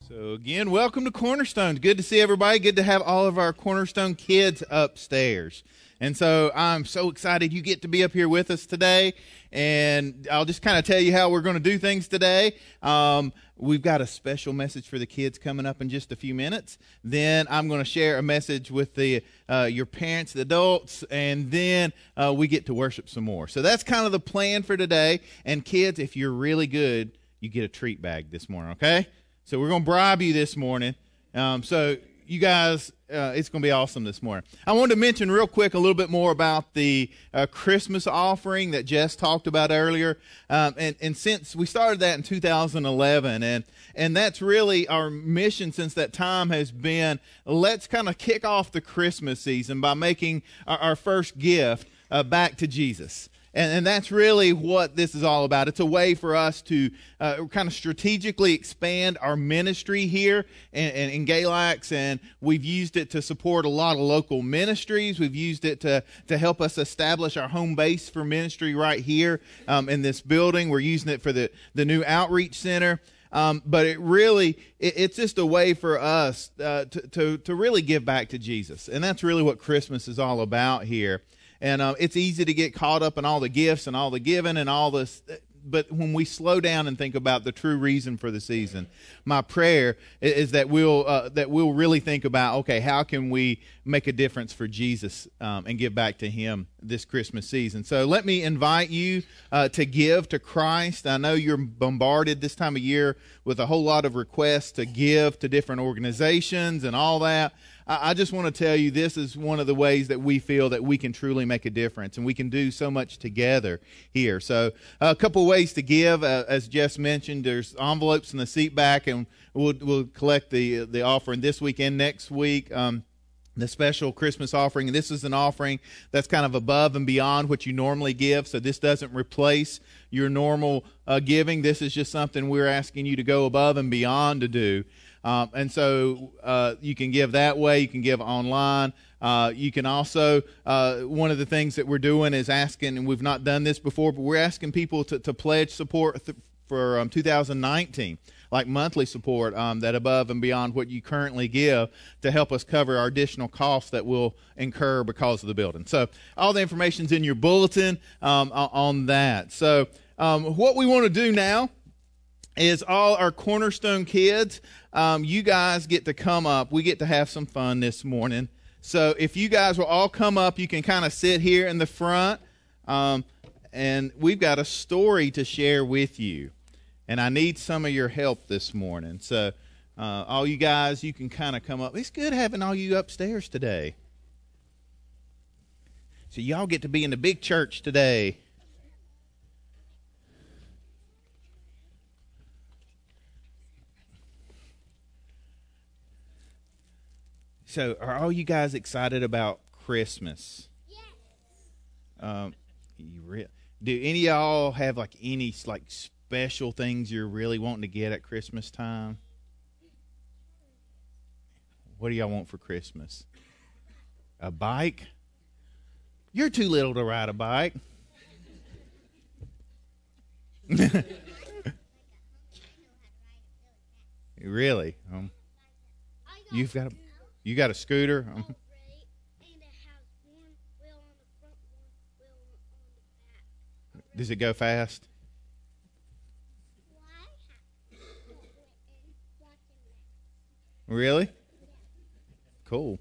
So again, welcome to Cornerstone. Good to see everybody. Good to have all of our Cornerstone kids upstairs. And so I'm so excited you get to be up here with us today. And I'll just kind of tell you how we're going to do things today. We've got a special message for the kids coming up in just a few minutes. Then I'm going to share a message with your parents, the adults, and then we get to worship some more. So that's kind of the plan for today. And kids, if you're really good, you get a treat bag this morning, okay? So we're going to bribe you this morning. So you guys, it's going to be awesome this morning. I wanted to mention real quick a little bit more about the Christmas offering that Jess talked about earlier. And since we started that in 2011, and that's really our mission since that time has been, let's kind of kick off the Christmas season by making our first gift back to Jesus. And that's really what this is all about. It's a way for us to kind of strategically expand our ministry here in Galax, and we've used it to support a lot of local ministries. We've used it to help us establish our home base for ministry right here in this building. We're using it for the new outreach center. But it's just a way for us to really give back to Jesus. And that's really what Christmas is all about here. And it's easy to get caught up in all the gifts and all the giving and all this. But when we slow down and think about the true reason for the season, my prayer is that we'll really think about, okay, how can we make a difference for Jesus and give back to Him this Christmas season? So let me invite you to give to Christ. I know you're bombarded this time of year with a whole lot of requests to give to different organizations and all that. I just want to tell you this is one of the ways that we feel that we can truly make a difference, and we can do so much together here. So a couple of ways to give, as Jess mentioned, there's envelopes in the seat back, and we'll collect the offering this week and next week. The special Christmas offering, and this is an offering that's kind of above and beyond what you normally give, so this doesn't replace your normal giving. This is just something we're asking you to go above and beyond to do. And so you can give that way. You can give online. You can also, one of the things that we're doing is asking, and we've not done this before, but we're asking people to pledge support for 2019, like monthly support that above and beyond what you currently give to help us cover our additional costs that we'll incur because of the building. So all the information's in your bulletin on that. So what we want to do now is all our Cornerstone kids, you guys get to come up. We get to have some fun this morning. So if you guys will all come up, you can kind of sit here in the front, and we've got a story to share with you. And I need some of your help this morning. So all you guys, you can kind of come up. It's good having all you upstairs today. So y'all get to be in the big church today. So, are all you guys excited about Christmas? Yes. Do any of y'all have like any special things you're really wanting to get at Christmas time? What do y'all want for Christmas? A bike? You're too little to ride a bike. Really? You got a scooter? And it has one wheel on the front, one wheel on the back. Does it go fast? Really? Cool.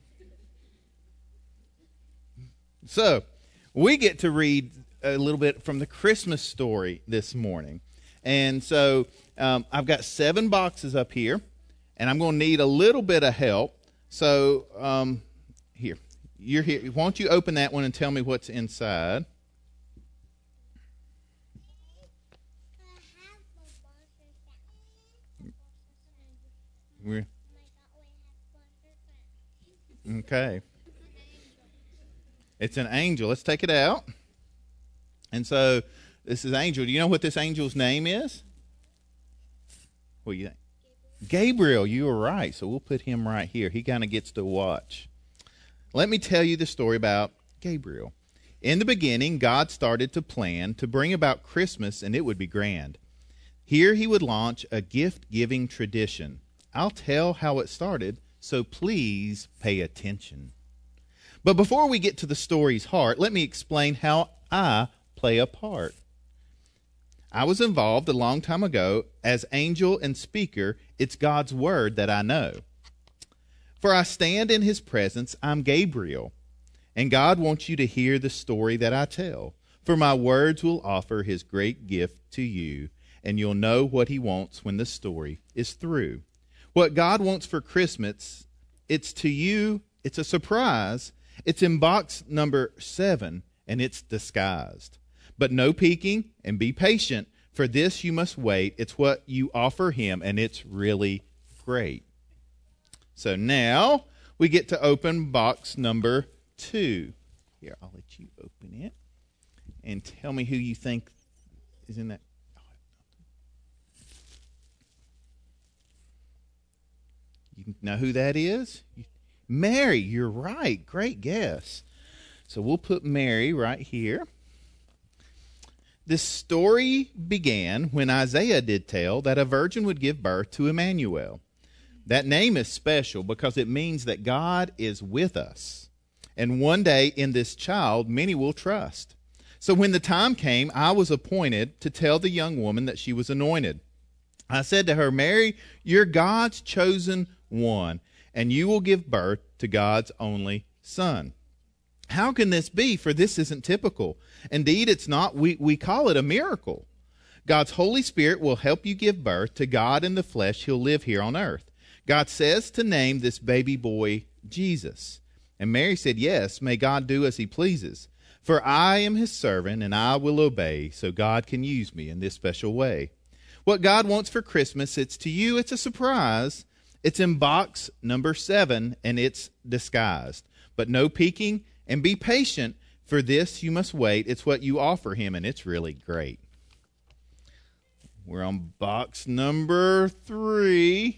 So, we get to read a little bit from the Christmas story this morning. And so, I've got 7 boxes up here, and I'm going to need a little bit of help. So, here. You're here. Why don't you open that one and tell me what's inside? Okay. It's an angel. Let's take it out. And so, this is Angel. Do you know what this angel's name is? What do you think? Gabriel, you were right. So we'll put him right here. He kind of gets to watch. Let me tell you the story about Gabriel. In the beginning, God started to plan to bring about Christmas, and it would be grand. Here he would launch a gift-giving tradition. I'll tell how it started, so please pay attention. But before we get to the story's heart, let me explain how I play a part. I was involved a long time ago as angel and speaker. It's God's word that I know. For I stand in his presence, I'm Gabriel, and God wants you to hear the story that I tell. For my words will offer his great gift to you, and you'll know what he wants when the story is through. What God wants for Christmas, it's to you, it's a surprise. It's in box number 7, and it's disguised. But no peeking, and be patient. For this you must wait. It's what you offer him, and it's really great. So now we get to open box number 2. Here, I'll let you open it. And tell me who you think is in that. You know who that is? Mary, you're right. Great guess. So we'll put Mary right here. This story began when Isaiah did tell that a virgin would give birth to Emmanuel. That name is special because it means that God is with us. And one day in this child, many will trust. So when the time came, I was appointed to tell the young woman that she was anointed. I said to her, Mary, you're God's chosen one, and you will give birth to God's only Son. How can this be? For this isn't typical. Indeed, it's not. We call it a miracle. God's Holy Spirit will help you give birth to God in the flesh. He'll live here on earth. God says to name this baby boy Jesus. And Mary said, yes, may God do as he pleases. For I am his servant, and I will obey, so God can use me in this special way. What God wants for Christmas, it's to you, it's a surprise. It's in box number 7, and it's disguised. But no peeking, and be patient. For this you must wait. It's what you offer him, and it's really great. We're on box number 3.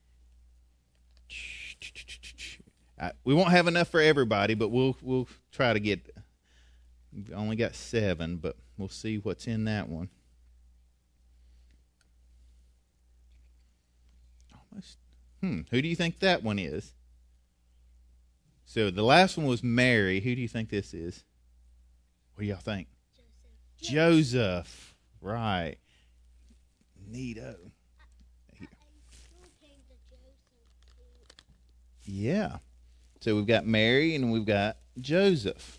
We won't have enough for everybody, but we'll try to get. We've only got 7, but we'll see what's in that one. Almost. Who do you think that one is? So the last one was Mary. Who do you think this is? What do y'all think? Joseph. Right. Neato. Yeah. So we've got Mary and we've got Joseph.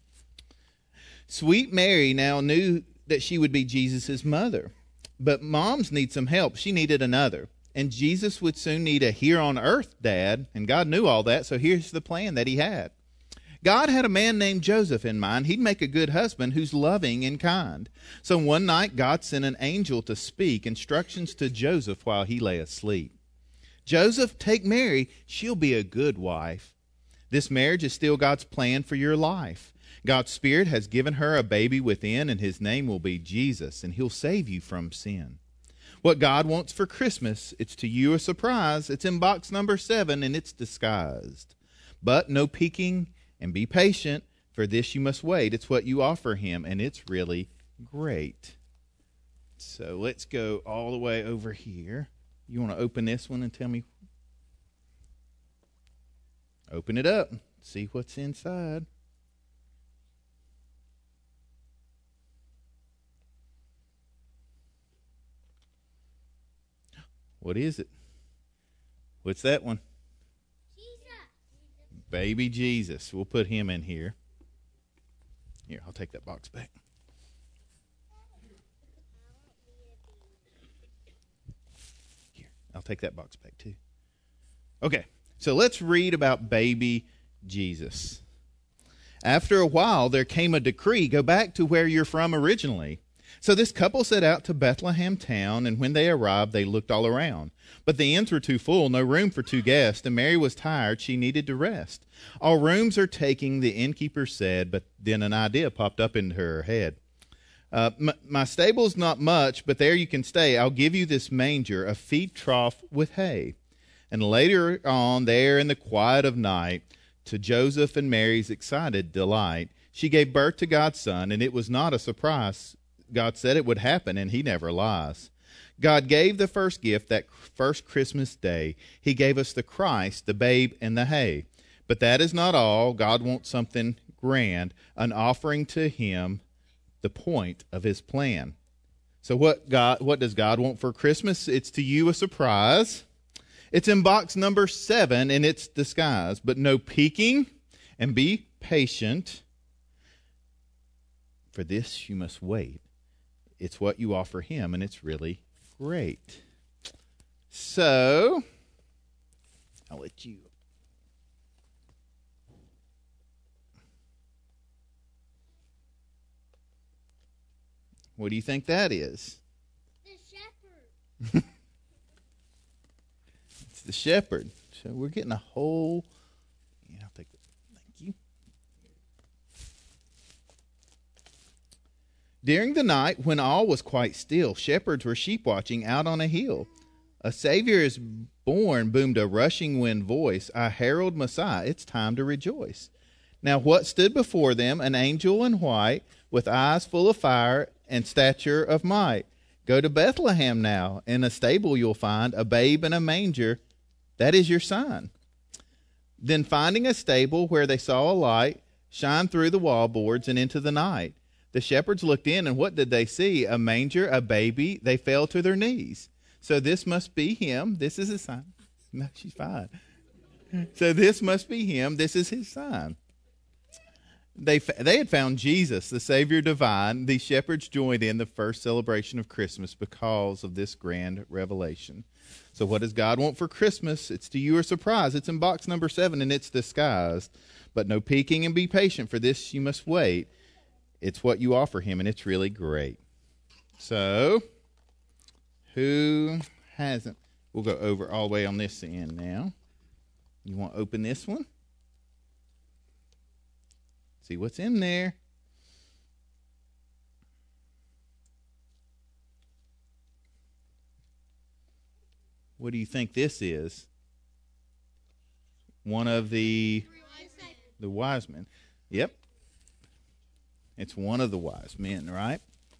Sweet Mary now knew that she would be Jesus' mother. But moms need some help. She needed another. And Jesus would soon need a here on earth dad. And God knew all that, so here's the plan that he had. God had a man named Joseph in mind. He'd make a good husband who's loving and kind. So one night, God sent an angel to speak instructions to Joseph while he lay asleep. Joseph, take Mary. She'll be a good wife. This marriage is still God's plan for your life. God's Spirit has given her a baby within, and his name will be Jesus, and he'll save you from sin. What God wants for Christmas, it's to you a surprise. It's in box number 7, and it's disguised. But no peeking, and be patient. For this you must wait. It's what you offer him, and it's really great. So let's go all the way over here. You want to open this one and tell me? Open it up. See what's inside. What is it? What's that one? Jesus. Baby Jesus. We'll put him in here. Here, I'll take that box back. Here, I'll take that box back too. Okay, so let's read about baby Jesus. After a while, there came a decree, go back to where you're from originally. So this couple set out to Bethlehem town, and when they arrived, they looked all around. But the inns were too full, no room for 2 guests, and Mary was tired. She needed to rest. All rooms are taking, the innkeeper said, but then an idea popped up into her head. My stable's not much, but there you can stay. I'll give you this manger, a feed trough with hay. And later on, there in the quiet of night, to Joseph and Mary's excited delight, she gave birth to God's Son, and it was not a surprise. God said it would happen, and he never lies. God gave the first gift that first Christmas day. He gave us the Christ, the babe in the hay. But that is not all. God wants something grand, an offering to him, the point of his plan. So what does God want for Christmas? It's to you a surprise. It's in box number 7, and it's disguised. But no peeking, and be patient. For this you must wait. It's what you offer him, and it's really great. So, I'll let you. What do you think that is? The shepherd. It's the shepherd. So we're getting a whole. Yeah, I'll take it. Thank you. During the night, when all was quite still, shepherds were sheep watching out on a hill. A Savior is born, boomed a rushing wind voice. I herald Messiah, it's time to rejoice. Now what stood before them? An angel in white, with eyes full of fire and stature of might. Go to Bethlehem now. In a stable you'll find a babe in a manger. That is your sign. Then finding a stable where they saw a light shine through the wallboards and into the night, the shepherds looked in, and what did they see? A manger, a baby. They fell to their knees. So this must be him. This is his sign. No, she's fine. So this must be him. This is his sign. They had found Jesus, the Savior divine. The shepherds joined in the first celebration of Christmas because of this grand revelation. So what does God want for Christmas? It's to you a surprise. It's in box number 7, and it's disguised. But no peeking, and be patient. For this you must wait. It's what you offer him, and it's really great. So, who hasn't? We'll go over all the way on this end now. You want to open this one? See what's in there. What do you think this is? One of the wise men. Yep. It's one of the wise men, right?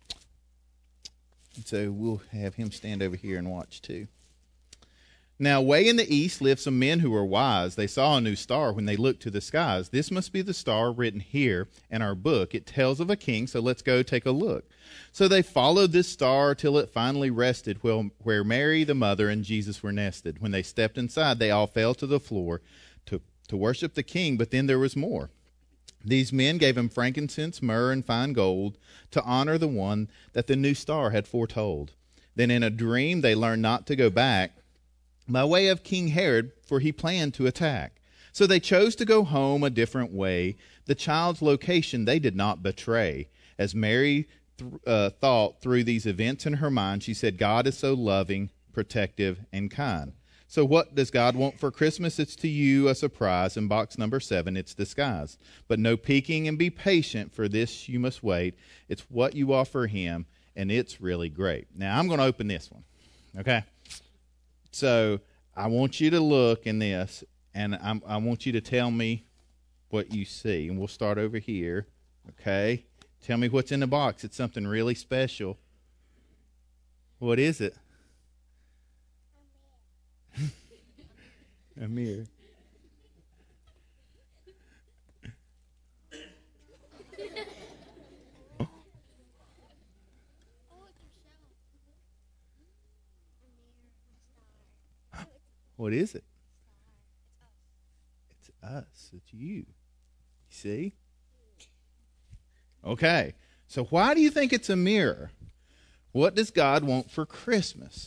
And so we'll have him stand over here and watch too. Now, way in the east lived some men who were wise. They saw a new star when they looked to the skies. This must be the star written here in our book. It tells of a king, so let's go take a look. So they followed this star till it finally rested where Mary, the mother, and Jesus were nested. When they stepped inside, they all fell to the floor to worship the king, but then there was more. These men gave him frankincense, myrrh, and fine gold to honor the one that the new star had foretold. Then in a dream they learned not to go back by way of King Herod, for he planned to attack. So they chose to go home a different way. The child's location they did not betray. As Mary thought through these events in her mind, she said, God is so loving, protective, and kind. So what does God want for Christmas? It's to you a surprise. In box number 7, it's disguised. But no peeking, and be patient, for this you must wait. It's what you offer him, and it's really great. Now, I'm going to open this one, okay? So I want you to look in this, and I want you to tell me what you see. And we'll start over here, okay? Tell me what's in the box. It's something really special. What is it? A mirror. What is it? It's us. It's you. You see? Okay. So why do you think it's a mirror? What does God want for Christmas?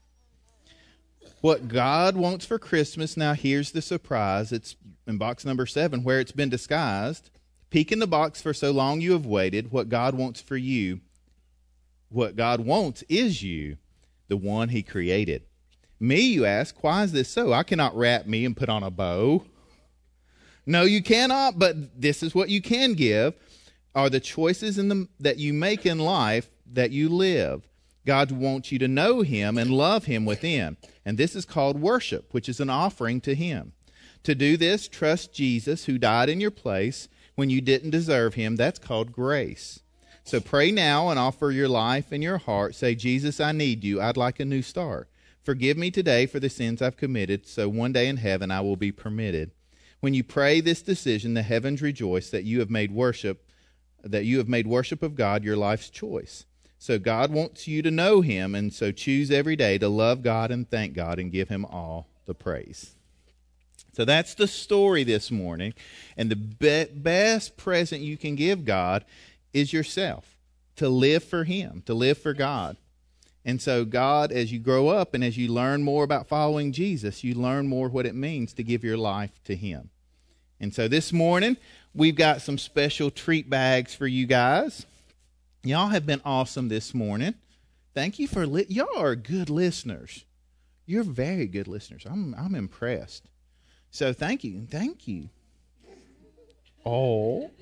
What God wants for Christmas, now here's the surprise. It's in box number 7, where it's been disguised. Peek in the box, for so long you have waited. What God wants for you, what God wants is you, the one he created. Me, you ask, why is this so? I cannot wrap me and put on a bow. No, you cannot, but this is what you can give, are the choices that you make in life that you live. God wants you to know him and love him within. And this is called worship, which is an offering to him. To do this, trust Jesus, who died in your place when you didn't deserve him. That's called grace. So pray now and offer your life and your heart. Say, Jesus, I need you. I'd like a new start. Forgive me today for the sins I've committed, so one day in heaven I will be permitted. When you pray this decision, the heavens rejoice that you have made worship of God your life's choice. So God wants you to know him, and so choose every day to love God and thank God and give him all the praise. So that's the story this morning. And the best present you can give God is yourself, to live for him, to live for God. And so God, as you grow up and as you learn more about following Jesus, you learn more what it means to give your life to him. And so this morning, we've got some special treat bags for you guys. Y'all have been awesome this morning. Thank you for y'all are good listeners. You're very good listeners. I'm impressed. So thank you. Oh.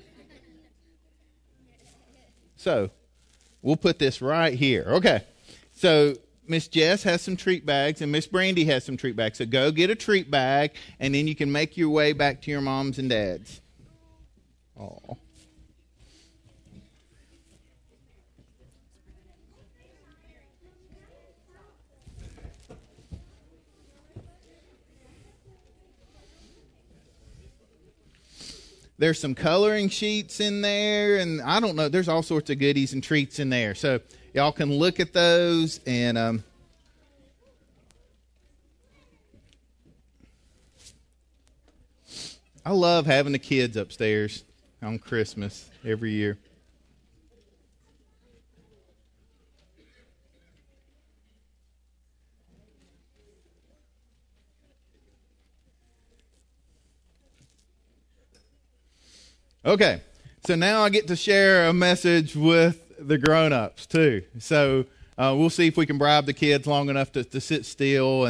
So we'll put this right here. Okay. So Miss Jess has some treat bags and Miss Brandy has some treat bags. So go get a treat bag and then you can make your way back to your moms and dads. Oh. There's some coloring sheets in there, and I don't know, there's all sorts of goodies and treats in there. So y'all can look at those, and I love having the kids upstairs on Christmas every year. Okay, so now I get to share a message with the grown-ups too. So we'll see if we can bribe the kids long enough to sit still.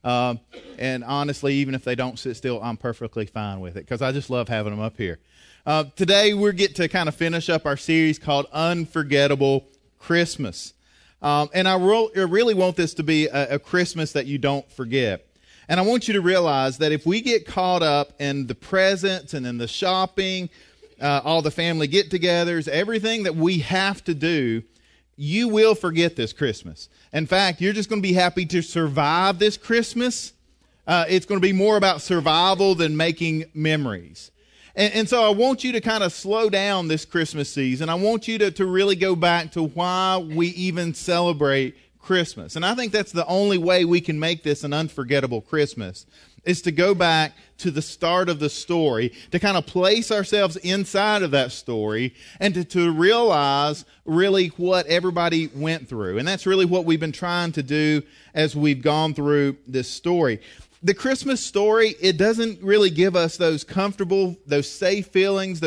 And honestly, even if they don't sit still, I'm perfectly fine with it because I just love having them up here. Today we get to kind of finish up our series called Unforgettable Christmas. And I really want this to be a Christmas that you don't forget. And I want you to realize that if we get caught up in the presents and in the shopping, all the family get-togethers, everything that we have to do, you will forget this Christmas. In fact, you're just going to be happy to survive this Christmas. It's going to be more about survival than making memories. And so I want you to kind of slow down this Christmas season. I want you to really go back to why we even celebrate Christmas. And I think that's the only way we can make this an unforgettable Christmas, is to go back to the start of the story, to kind of place ourselves inside of that story, and to realize really what everybody went through. And that's really what we've been trying to do as we've gone through this story. The Christmas story, it doesn't really give us those comfortable, those safe feelings,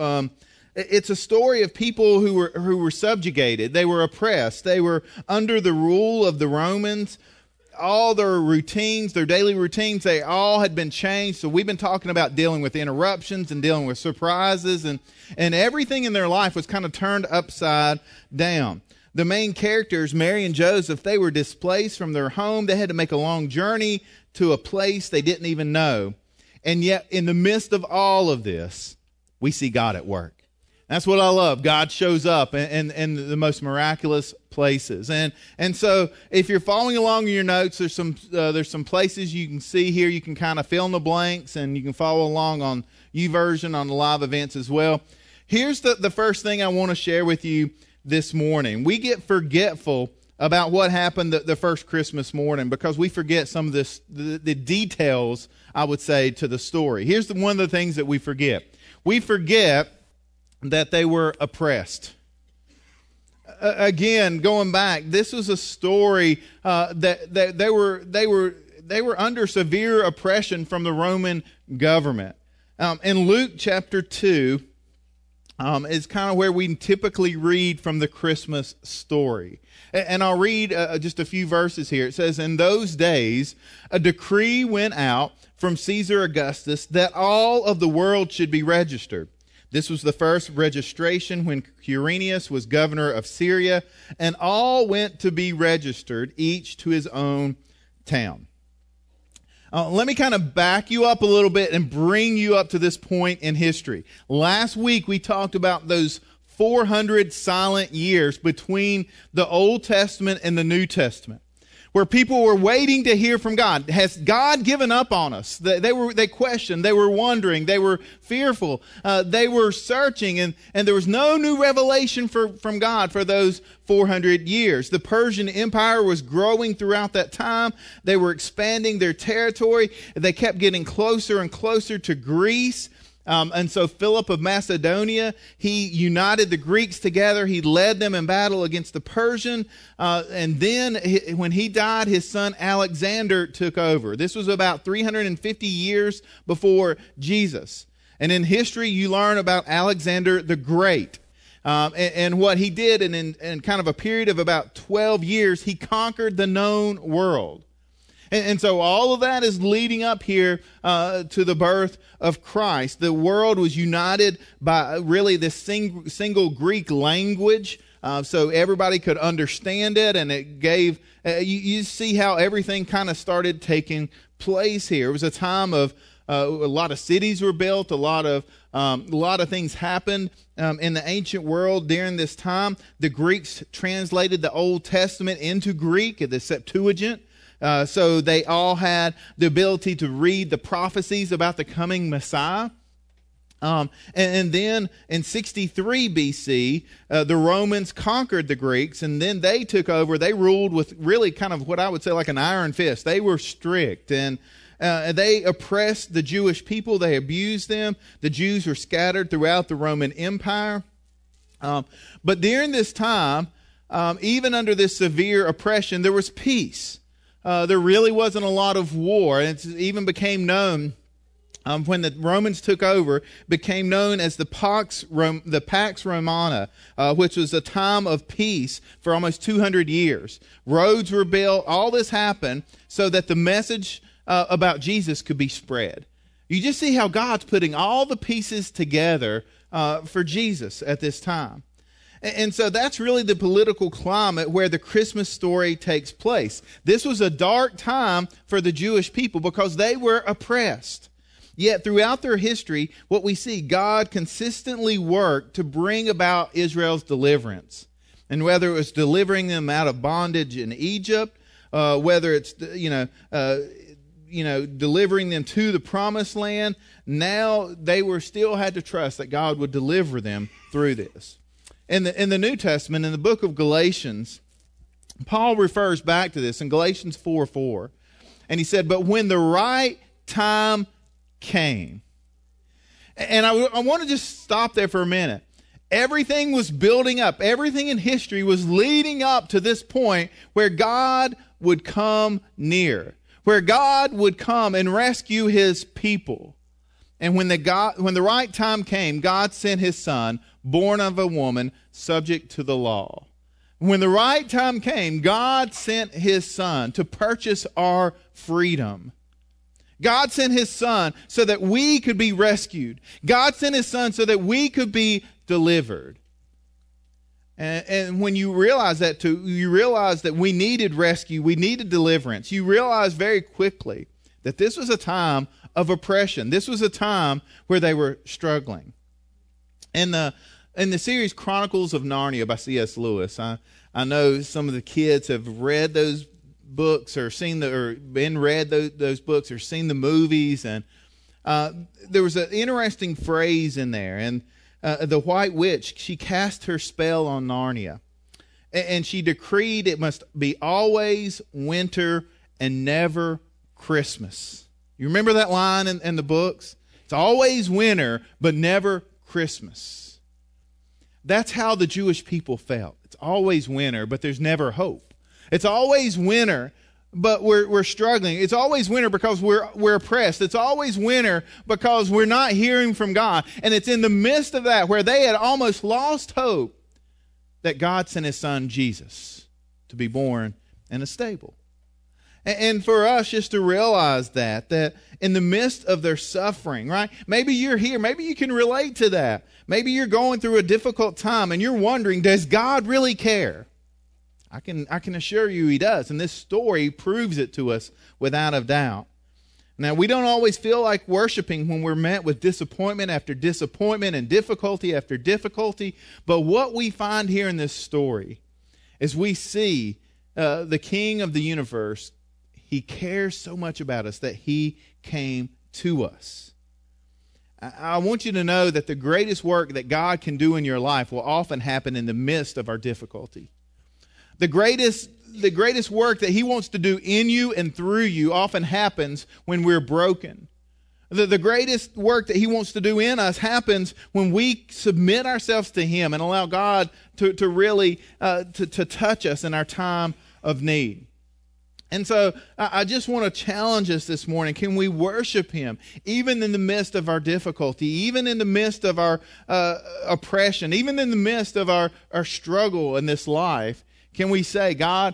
it's a story of people who were subjugated. They were oppressed. They were under the rule of the Romans. All their routines, their daily routines, they all had been changed. So we've been talking about dealing with interruptions and dealing with surprises, and everything in their life was kind of turned upside down. The main characters, Mary and Joseph, they were displaced from their home. They had to make a long journey to a place they didn't even know. And yet, in the midst of all of this, we see God at work. That's what I love. God shows up in the most miraculous places. And so if you're following along in your notes, there's some places you can see here. You can kind of fill in the blanks, and you can follow along on YouVersion on the live events as well. Here's the first thing I want to share with you this morning. We get forgetful about what happened the first Christmas morning because we forget some of the details, I would say, to the story. Here's one of the things that we forget. We forget that they were oppressed. Again, going back, this was a story that they were under severe oppression from the Roman government. In Luke chapter 2 is kind of where we typically read from the Christmas story. And I'll read just a few verses here. It says, "In those days, a decree went out from Caesar Augustus that all of the world should be registered. This was the first registration when Quirinius was governor of Syria, and all went to be registered, each to his own town." Let me kind of back you up a little bit and bring you up to this point in history. Last week we talked about those 400 silent years between the Old Testament and the New Testament, where people were waiting to hear from God. Has God given up on us? They questioned, they were wondering, they were fearful, they were searching, and there was no new revelation from God for those 400 years. The Persian Empire was growing throughout that time. They were expanding their territory. They kept getting closer and closer to Greece. And so Philip of Macedonia, he united the Greeks together. He led them in battle against the Persian. And then when he died, his son Alexander took over. This was about 350 years before Jesus. And in history, you learn about Alexander the Great. And what he did in kind of a period of about 12 years, he conquered the known world. And so all of that is leading up here to the birth of Christ. The world was united by really this single Greek language, so everybody could understand it, and it gave, you see how everything kind of started taking place here. It was a time of a lot of cities were built, a lot of things happened in the ancient world during this time. The Greeks translated the Old Testament into Greek, the Septuagint. So they all had the ability to read the prophecies about the coming Messiah. And then in 63 BC, the Romans conquered the Greeks, and then they took over. They ruled with really kind of what I would say like an iron fist. They were strict, and they oppressed the Jewish people. They abused them. The Jews were scattered throughout the Roman Empire. But during this time, even under this severe oppression, there was peace. There really wasn't a lot of war. And it even became known, when the Romans took over, became known as the Pax Romana, which was a time of peace for almost 200 years. Roads were built. All this happened so that the message about Jesus could be spread. You just see how God's putting all the pieces together for Jesus at this time. And so that's really the political climate where the Christmas story takes place. This was a dark time for the Jewish people because they were oppressed. Yet throughout their history, what we see, God consistently worked to bring about Israel's deliverance. And whether it was delivering them out of bondage in Egypt, whether it's, delivering them to the promised land, now they still had to trust that God would deliver them through this. In the New Testament, in the book of Galatians, Paul refers back to this in Galatians 4:4. And he said, but when the right time came. And I want to just stop there for a minute. Everything was building up. Everything in history was leading up to this point where God would come near, where God would come and rescue his people. And when the right time came, God sent his son, born of a woman, subject to the law. When the right time came, God sent his son to purchase our freedom. God sent his son so that we could be rescued. God sent his son so that we could be delivered. And when you realize that too, you realize that we needed rescue, we needed deliverance. You realize very quickly that this was a time of oppression. This was a time where they were struggling. In the series Chronicles of Narnia by C.S. Lewis, I know some of the kids have read those books or read those books or seen the movies, and there was an interesting phrase in there. And the White Witch, she cast her spell on Narnia, and she decreed it must be always winter and never Christmas. You remember that line in the books? It's always winter, but never Christmas. That's how the Jewish people felt. It's always winter, but there's never hope. It's always winter, but we're struggling. It's always winter because we're oppressed. It's always winter because we're not hearing from God. And it's in the midst of that where they had almost lost hope that God sent his son Jesus to be born in a stable. And for us just to realize that in the midst of their suffering, right? Maybe you're here. Maybe you can relate to that. Maybe you're going through a difficult time and you're wondering, does God really care? I can assure you he does. And this story proves it to us without a doubt. Now, we don't always feel like worshiping when we're met with disappointment after disappointment and difficulty after difficulty. But what we find here in this story is we see the King of the universe. He cares so much about us that he came to us. I want you to know that the greatest work that God can do in your life will often happen in the midst of our difficulty. The greatest work that he wants to do in you and through you often happens when we're broken. The greatest work that he wants to do in us happens when we submit ourselves to him and allow God to really to touch us in our time of need. And so I just want to challenge us this morning. Can we worship him even in the midst of our difficulty, even in the midst of our oppression, even in the midst of our struggle in this life? Can we say, God,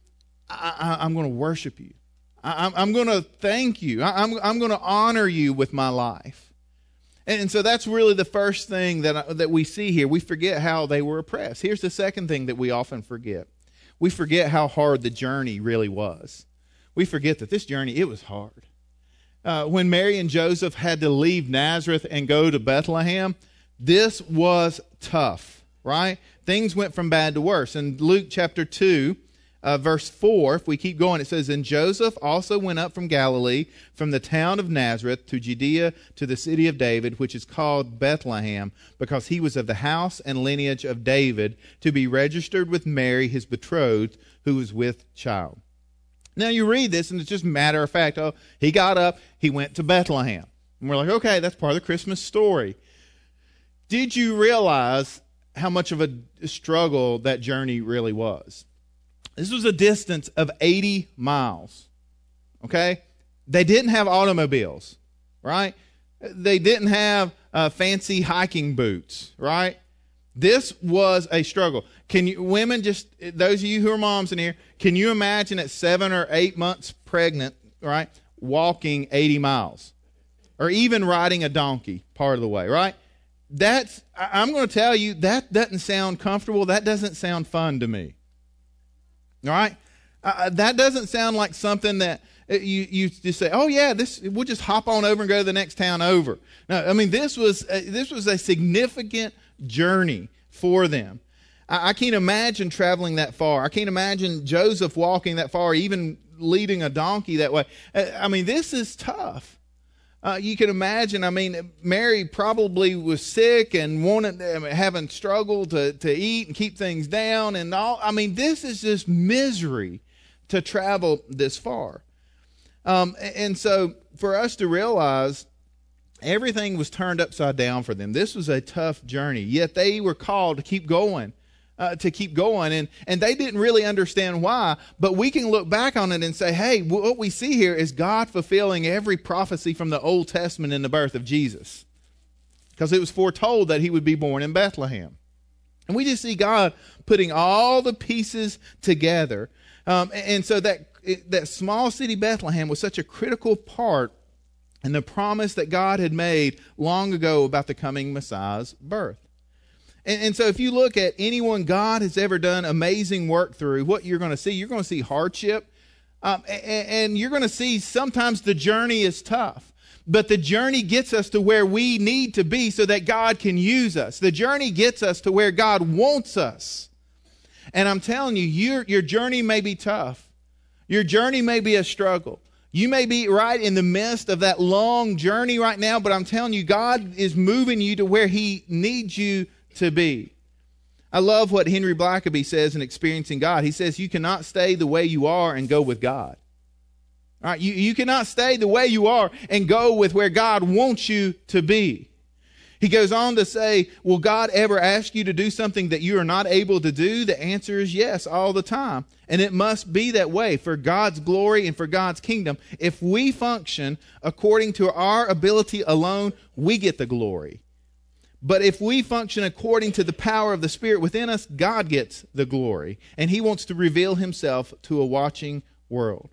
I'm going to worship you. I'm going to thank you. I'm going to honor you with my life. And so that's really the first thing that we see here. We forget how they were oppressed. Here's the second thing that we often forget. We forget how hard the journey really was. We forget that this journey, it was hard. When Mary and Joseph had to leave Nazareth and go to Bethlehem, this was tough, right? Things went from bad to worse. In Luke chapter 2, verse 4, if we keep going, it says, "And Joseph also went up from Galilee, from the town of Nazareth to Judea, to the city of David, which is called Bethlehem, because he was of the house and lineage of David, to be registered with Mary, his betrothed, who was with child." Now you read this, and it's just matter of fact. Oh, he got up, he went to Bethlehem. And we're like, okay, that's part of the Christmas story. Did you realize how much of a struggle that journey really was? This was a distance of 80 miles, okay? They didn't have automobiles, right? They didn't have fancy hiking boots, right? This was a struggle. Can you, women, just those of you who are moms in here, can you imagine at 7 or 8 months pregnant, right, walking 80 miles? Or even riding a donkey part of the way, right? I'm going to tell you, that doesn't sound comfortable. That doesn't sound fun to me. All right? That doesn't sound like something that you just say, oh yeah, we'll just hop on over and go to the next town over. No, I mean, this was a significant journey for them. I can't imagine traveling that far. I can't imagine Joseph walking that far, even leading a donkey that way. I mean, this is tough. You can imagine, I mean, Mary probably was sick and having struggled to eat and keep things down and all. I mean, this is just misery to travel this far. And so for us to realize everything was turned upside down for them. This was a tough journey, yet they were called to keep going. And they didn't really understand why, but we can look back on it and say, hey, what we see here is God fulfilling every prophecy from the Old Testament in the birth of Jesus, because it was foretold that he would be born in Bethlehem. And we just see God putting all the pieces together. And so that small city Bethlehem was such a critical part in the promise that God had made long ago about the coming Messiah's birth. And so if you look at anyone God has ever done amazing work through, what you're going to see hardship. And you're going to see sometimes the journey is tough. But the journey gets us to where we need to be so that God can use us. The journey gets us to where God wants us. And I'm telling you, your journey may be tough. Your journey may be a struggle. You may be right in the midst of that long journey right now, but I'm telling you, God is moving you to where he needs you to be. I love what Henry Blackaby says in Experiencing God. He says, you cannot stay the way you are and go with God. All right, you cannot stay the way you are and go with where God wants you to be. He goes on to say, will God ever ask you to do something that you are not able to do? The answer is yes, all the time. And it must be that way for God's glory and for God's kingdom. If we function according to our ability alone, we get the glory. But if we function according to the power of the Spirit within us, God gets the glory. And he wants to reveal himself to a watching world.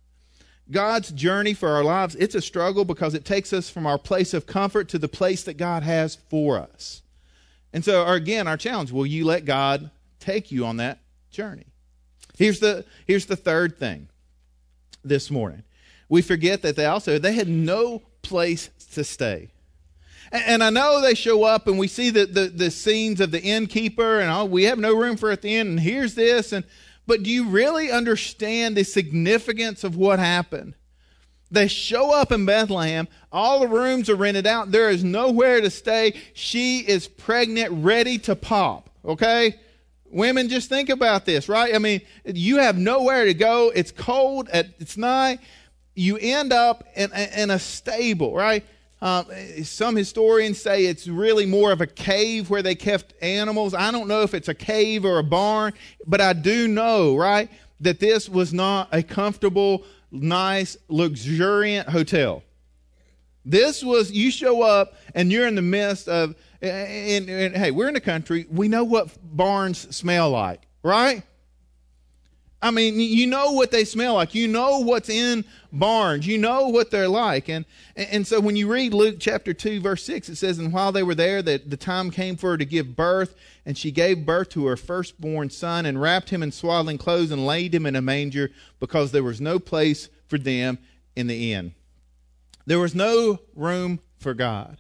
God's journey for our lives, it's a struggle because it takes us from our place of comfort to the place that God has for us. And so, again, our challenge, will you let God take you on that journey? Here's the third thing this morning. we forget that they had no place to stay. And I know they show up and we see the scenes of the innkeeper and we have no room for at the inn and here's this. But do you really understand the significance of what happened? They show up in Bethlehem. All the rooms are rented out. There is nowhere to stay. She is pregnant, ready to pop. Okay? Women, just think about this, right? I mean, you have nowhere to go. It's cold. It's night. You end up in a stable, right? Some historians say it's really more of a cave where they kept animals. I don't know if it's a cave or a barn, but I do know, right, that this was not a comfortable, nice, luxuriant hotel. This was, you show up and you're in the midst of, and hey, we're in the country. We know what barns smell like, right? I mean, you know what they smell like. You know what's in barns. You know what they're like. And so when you read Luke chapter 2, verse 6, it says, and while they were there, that the time came for her to give birth, and she gave birth to her firstborn son and wrapped him in swaddling clothes and laid him in a manger because there was no place for them in the inn. There was no room for God.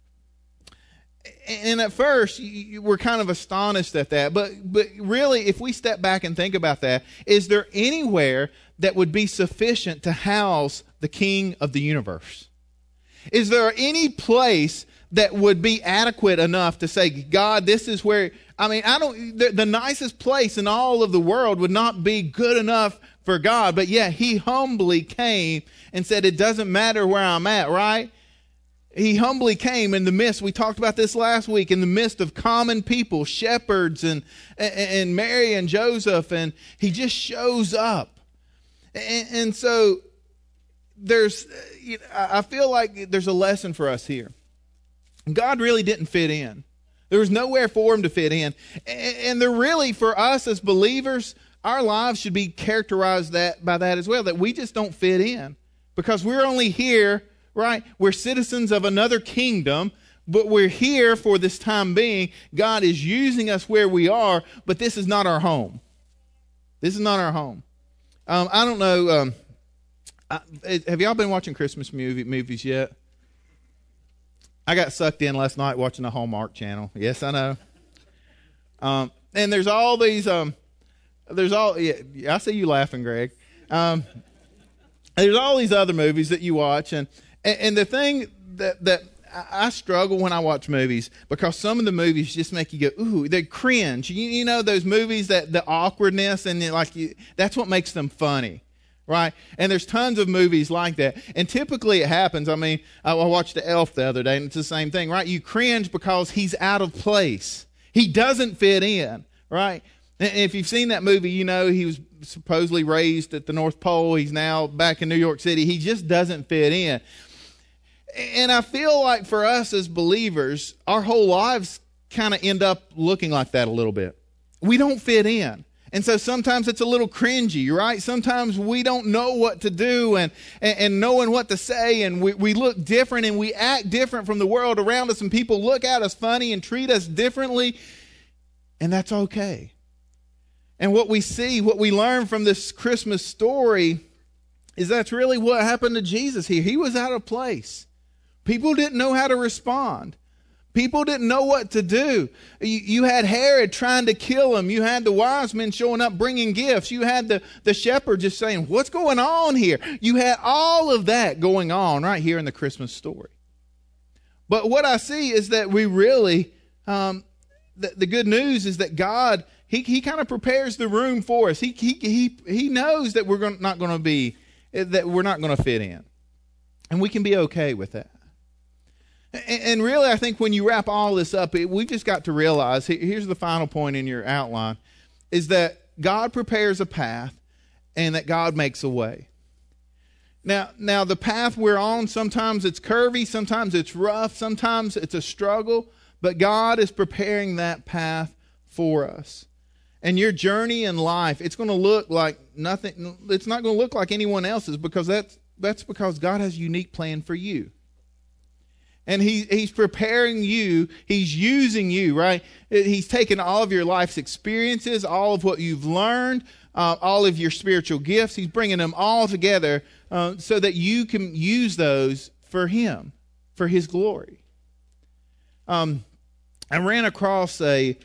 And at first, we're kind of astonished at that. But really, if we step back and think about that, is there anywhere that would be sufficient to house the King of the universe? Is there any place that would be adequate enough to say, God, this is where, I mean, the nicest place in all of the world would not be good enough for God. But yet, he humbly came and said, it doesn't matter where I'm at, right? He humbly came in the midst, we talked about this last week, in the midst of common people, shepherds and Mary and Joseph, and he just shows up. And so I feel like there's a lesson for us here. God really didn't fit in. There was nowhere for him to fit in. And there really, for us as believers, our lives should be characterized by that as well, that we just don't fit in. Because we're only here, right? We're citizens of another kingdom, but we're here for this time being. God is using us where we are, but this is not our home. This is not our home. I don't know. Have y'all been watching Christmas movies yet? I got sucked in last night watching the Hallmark Channel. Yes, I know. And there's all these. I see you laughing, Greg. There's all these other movies that you watch, and the thing that I struggle when I watch movies, because some of the movies just make you go, ooh, they cringe. You know those movies, that the awkwardness, and that's what makes them funny, right? And there's tons of movies like that. And typically it happens. I mean, I watched The Elf the other day, and it's the same thing, right? You cringe because he's out of place. He doesn't fit in, right? And if you've seen that movie, you know he was supposedly raised at the North Pole. He's now back in New York City. He just doesn't fit in. And I feel like for us as believers, our whole lives kind of end up looking like that a little bit. We don't fit in. And so sometimes it's a little cringy, right? Sometimes we don't know what to do and knowing what to say, and we look different and we act different from the world around us, and people look at us funny and treat us differently, and that's okay. And what we see, what we learn from this Christmas story is that's really what happened to Jesus here. He was out of place. People didn't know how to respond. People didn't know what to do. You had Herod trying to kill him. You had the wise men showing up bringing gifts. You had the shepherd just saying, what's going on here? You had all of that going on right here in the Christmas story. But what I see is that we really, the good news is that God, He kind of prepares the room for us. He knows that we're not going to fit in. And we can be okay with that. And really, I think when you wrap all this up, we've just got to realize, here's the final point in your outline, is that God prepares a path and that God makes a way. Now the path we're on, sometimes it's curvy, sometimes it's rough, sometimes it's a struggle, but God is preparing that path for us. And your journey in life, it's going to look like nothing, it's not going to look like anyone else's, because that's because God has a unique plan for you. And He's preparing you. He's using you, right? He's taken all of your life's experiences, all of what you've learned, all of your spiritual gifts. He's bringing them all together so that you can use those for Him, for His glory. I ran across a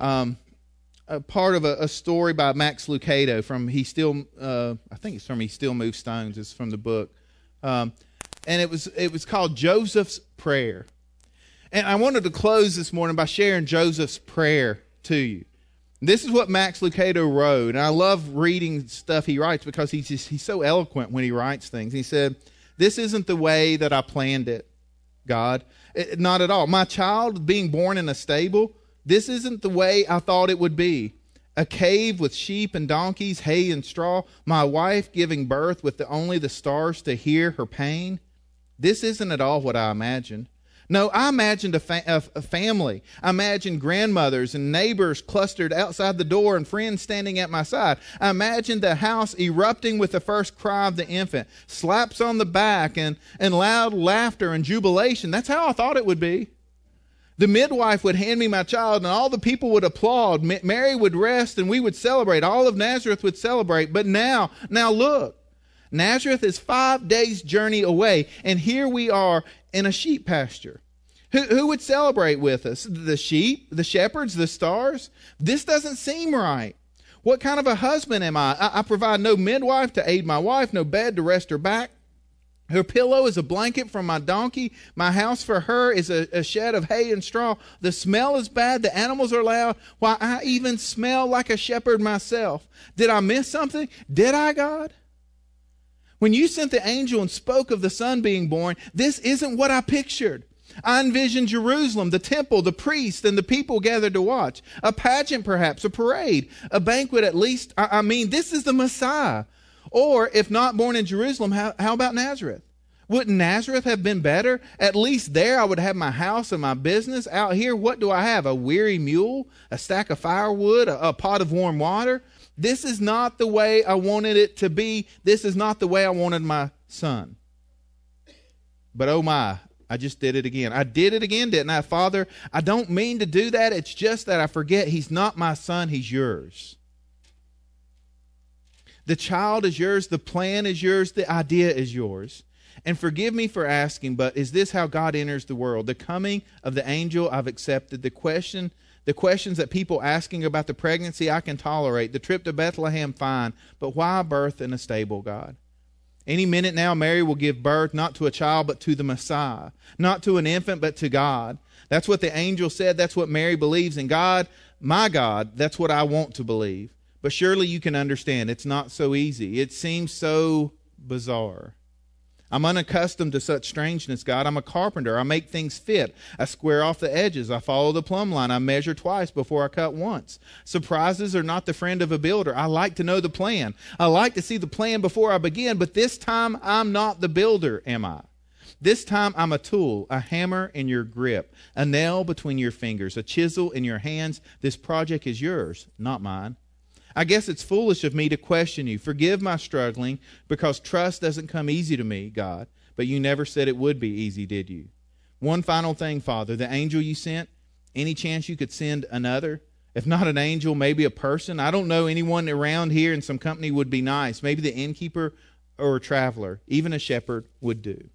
part of a story by Max Lucado from I think it's from He Still Moves Stones. It's from the book, and it was called Joseph's Prayer. And I wanted to close this morning by sharing Joseph's prayer to you. This is what Max Lucado wrote, and I love reading stuff he writes because he's so eloquent when he writes things. He said, "This isn't the way that I planned it, God. Not at all. My child being born in a stable, this isn't the way I thought it would be. A cave with sheep and donkeys, hay and straw, my wife giving birth with only the stars to hear her pain. This isn't at all what I imagined. No, I imagined a family. I imagined grandmothers and neighbors clustered outside the door and friends standing at my side. I imagined the house erupting with the first cry of the infant, slaps on the back and loud laughter and jubilation. That's how I thought it would be. The midwife would hand me my child and all the people would applaud. Mary would rest and we would celebrate. All of Nazareth would celebrate. But now look. Nazareth is 5 days' journey away, and here we are in a sheep pasture. Who would celebrate with us? The sheep? The shepherds? The stars? This doesn't seem right. What kind of a husband am I? I provide no midwife to aid my wife, no bed to rest her back. Her pillow is a blanket from my donkey. My house for her is a shed of hay and straw. The smell is bad. The animals are loud. Why, I even smell like a shepherd myself. Did I miss something? Did I, God? When you sent the angel and spoke of the son being born, this isn't what I pictured. I envisioned Jerusalem, the temple, the priests, and the people gathered to watch. A pageant, perhaps, a parade, a banquet at least. I mean, this is the Messiah. Or, if not born in Jerusalem, how about Nazareth? Wouldn't Nazareth have been better? At least there I would have my house and my business. Out here, what do I have? A weary mule? A stack of firewood? A pot of warm water? This is not the way I wanted it to be. This is not the way I wanted my son. But oh my, I just did it again. I did it again, didn't I? Father, I don't mean to do that. It's just that I forget he's not my son. He's yours. The child is yours. The plan is yours. The idea is yours. And forgive me for asking, but is this how God enters the world? The coming of the angel I've accepted. The questions that people asking about the pregnancy I can tolerate. The trip to Bethlehem, fine. But why birth in a stable, God? Any minute now, Mary will give birth not to a child, but to the Messiah. Not to an infant, but to God. That's what the angel said. That's what Mary believes in. God, my God, that's what I want to believe. But surely you can understand it's not so easy. It seems so bizarre. I'm unaccustomed to such strangeness, God. I'm a carpenter. I make things fit. I square off the edges. I follow the plumb line. I measure twice before I cut once. Surprises are not the friend of a builder. I like to know the plan. I like to see the plan before I begin, but this time I'm not the builder, am I? This time I'm a tool, a hammer in your grip, a nail between your fingers, a chisel in your hands. This project is yours, not mine. I guess it's foolish of me to question you. Forgive my struggling, because trust doesn't come easy to me, God. But you never said it would be easy, did you? One final thing, Father. The angel you sent, any chance you could send another? If not an angel, maybe a person. I don't know anyone around here in some company would be nice. Maybe the innkeeper or a traveler. Even a shepherd would do.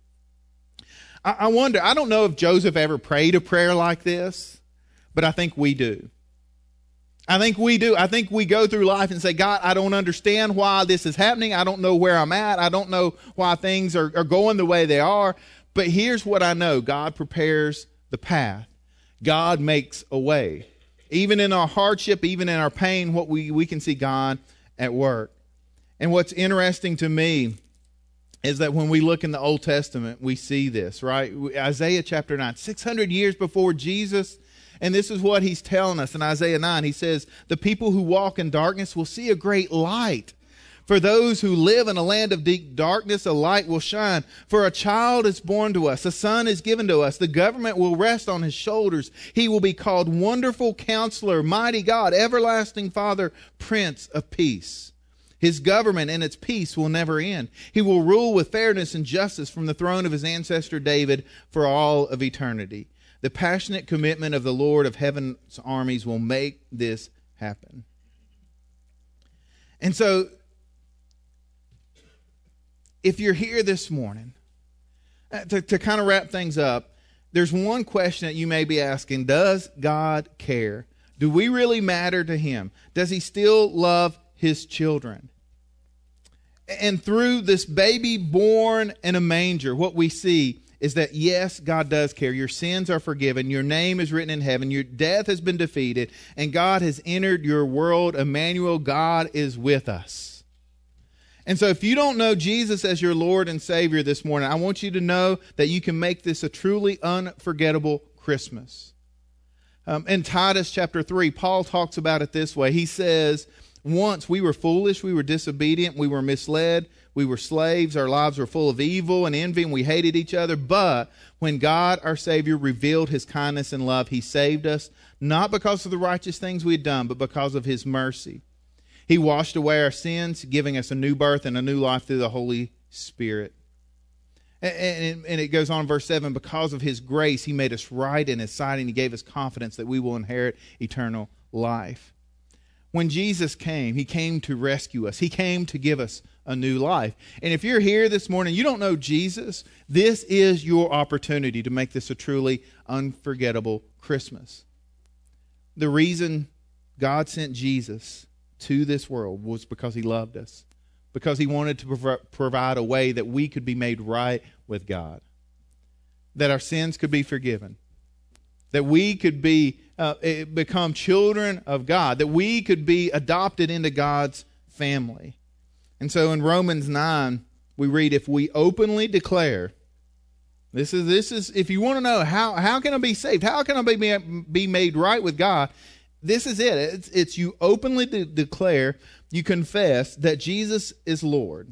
I wonder, I don't know if Joseph ever prayed a prayer like this, but I think we do. I think we do. I think we go through life and say, God, I don't understand why this is happening. I don't know where I'm at. I don't know why things are going the way they are. But here's what I know. God prepares the path. God makes a way. Even in our hardship, even in our pain, what we can see God at work. And what's interesting to me is that when we look in the Old Testament, we see this, right? Isaiah chapter 9, 600 years before Jesus. And this is what he's telling us in Isaiah 9. He says, the people who walk in darkness will see a great light. For those who live in a land of deep darkness, a light will shine. For a child is born to us, a son is given to us. The government will rest on his shoulders. He will be called Wonderful Counselor, Mighty God, Everlasting Father, Prince of Peace. His government and its peace will never end. He will rule with fairness and justice from the throne of his ancestor David for all of eternity. The passionate commitment of the Lord of heaven's armies will make this happen. And so, if you're here this morning, to kind of wrap things up, there's one question that you may be asking. Does God care? Do we really matter to him? Does he still love his children? And through this baby born in a manger, what we see is that, yes, God does care. Your sins are forgiven. Your name is written in heaven. Your death has been defeated. And God has entered your world. Emmanuel, God is with us. And so if you don't know Jesus as your Lord and Savior this morning, I want you to know that you can make this a truly unforgettable Christmas. In Titus chapter 3, Paul talks about it this way. He says, once we were foolish, we were disobedient, we were misled, we were slaves, our lives were full of evil and envy, and we hated each other. But when God, our Savior, revealed his kindness and love, he saved us, not because of the righteous things we had done, but because of his mercy. He washed away our sins, giving us a new birth and a new life through the Holy Spirit. And it goes on in verse 7, because of his grace, he made us right in his sight, and he gave us confidence that we will inherit eternal life. When Jesus came, he came to rescue us. He came to give us a new life. And if you're here this morning, you don't know Jesus, this is your opportunity to make this a truly unforgettable Christmas. The reason God sent Jesus to this world was because he loved us, because he wanted to provide a way that we could be made right with God, that our sins could be forgiven, that we could become children of God, that we could be adopted into God's family. And so in Romans 9, we read, if we openly declare, this is if you want to know how can I be saved, how can I be made right with God, this is it. It's you openly declare, you confess that Jesus is Lord,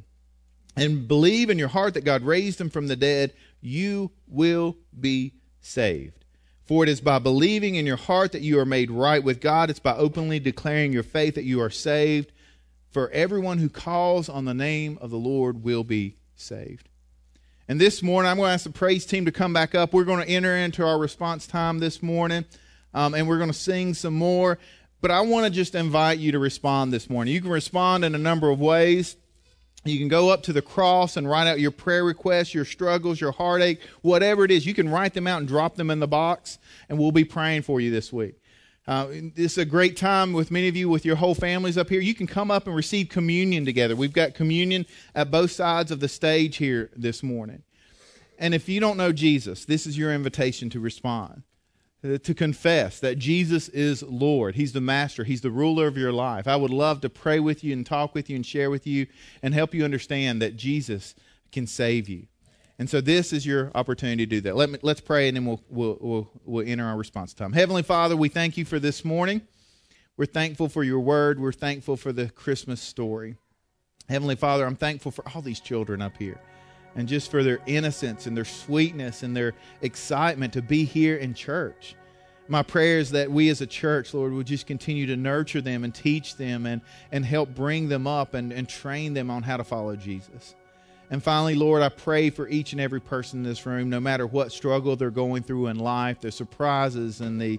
and believe in your heart that God raised him from the dead, you will be saved. For it is by believing in your heart that you are made right with God. It's by openly declaring your faith that you are saved. For everyone who calls on the name of the Lord will be saved. And this morning, I'm going to ask the praise team to come back up. We're going to enter into our response time this morning. And we're going to sing some more. But I want to just invite you to respond this morning. You can respond in a number of ways. You can go up to the cross and write out your prayer requests, your struggles, your heartache, whatever it is. You can write them out and drop them in the box, and we'll be praying for you this week. This is a great time with many of you, with your whole families up here. You can come up and receive communion together. We've got communion at both sides of the stage here this morning. And if you don't know Jesus, this is your invitation to respond, to confess that Jesus is Lord. He's the master. He's the ruler of your life. I would love to pray with you and talk with you and share with you and help you understand that Jesus can save you. And so this is your opportunity to do that. Let's pray, and then we'll enter our response time. Heavenly Father, we thank you for this morning. We're thankful for your word. We're thankful for the Christmas story. Heavenly Father, I'm thankful for all these children up here, and just for their innocence and their sweetness and their excitement to be here in church. My prayer is that we as a church, Lord, would just continue to nurture them and teach them and help bring them up and train them on how to follow Jesus. And finally, Lord, I pray for each and every person in this room, no matter what struggle they're going through in life, the surprises and the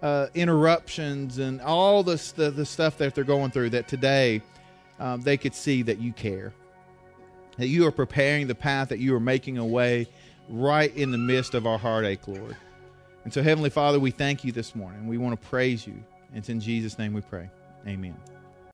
interruptions and all the stuff that they're going through, that today they could see that you care. That you are preparing the path, that you are making a way right in the midst of our heartache, Lord. And so, Heavenly Father, we thank you this morning. We want to praise you. It's in Jesus' name we pray. Amen.